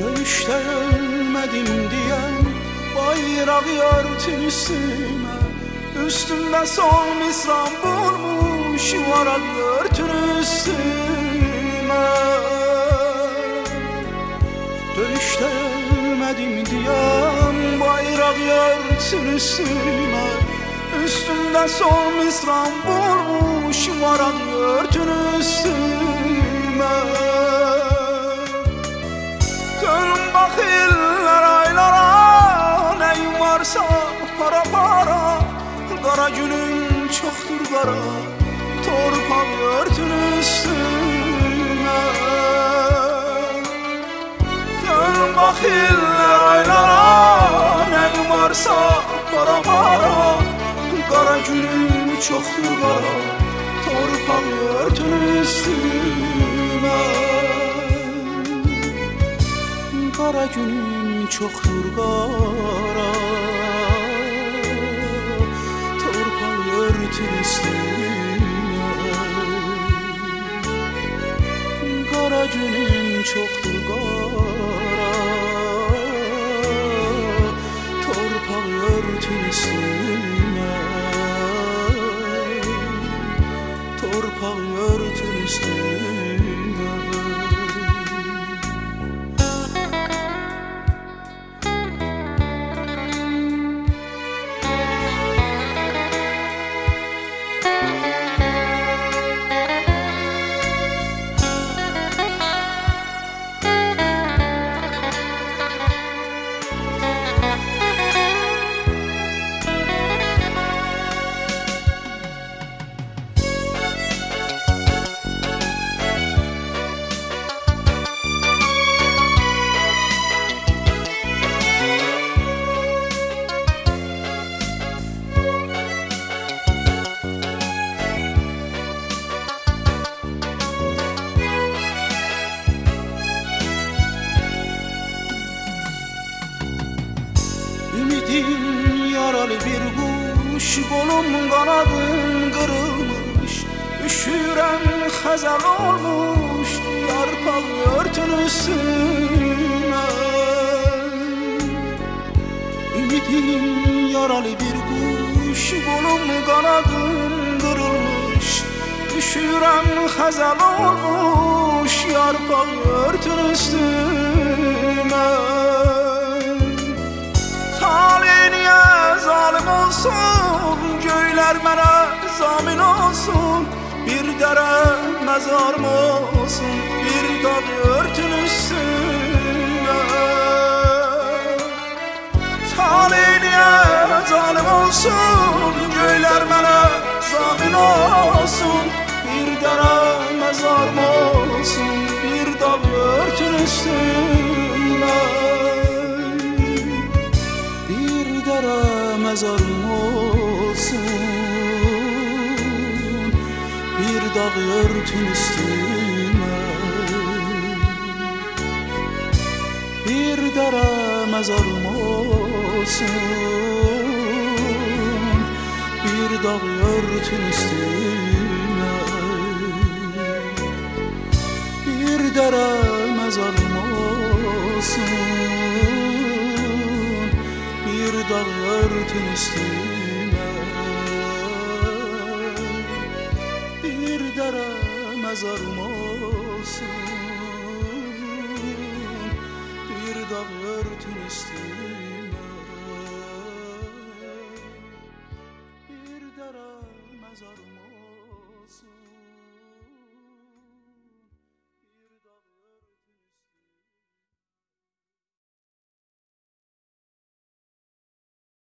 Döyüşte ölmedim diyen bayrak örtün üstüme, üstümde son misran bulmuş varak örtün üstüme. Döyüşte ölmedim diyen bayrak örtün üstüme, üstümde son misran bulmuş varak örtün üstüme. Dönün bakırlar aylara, neyim varsa para para. Kara günüm çoktur kara, torpak örtün üstüme. Dönün bakırlar aylara, neyim varsa para para. Kara günüm çoktur kara, torpak örtün üstüme. Kara günüm çoktur kara, torpak örtün üstüme. Kara günüm çoktur kara, torpak örtün üstüme. Torpak örtün üstüme. Ümidim yaralı bir kuş, kolum kanadım kırılmış. Üşürem hazal olmuş, yarpak örtün üstüme. Ümidim yaralı bir kuş, kolum kanadım kırılmış. Üşürem hazal olmuş, yarpak örtün üstüme. Talihine zalim olsun, göyler mənə zamin olsun. Bir dere mezarım olsun, bir dağ örtün üstüne. Talihine zalim olsun, göyler mənə zamin olsun. Bir dere mezarım olsun, bir dağ örtün üstüne. Mezarım olsun, bir dağ örtün üstüme. Bir dere mezarım olsun, bir dağ örtün üstüme. Bir dere mezarım olsun, bir dağ örtün üstüme. Bir dere mezarım olsun, bir dağ örtün üstüme.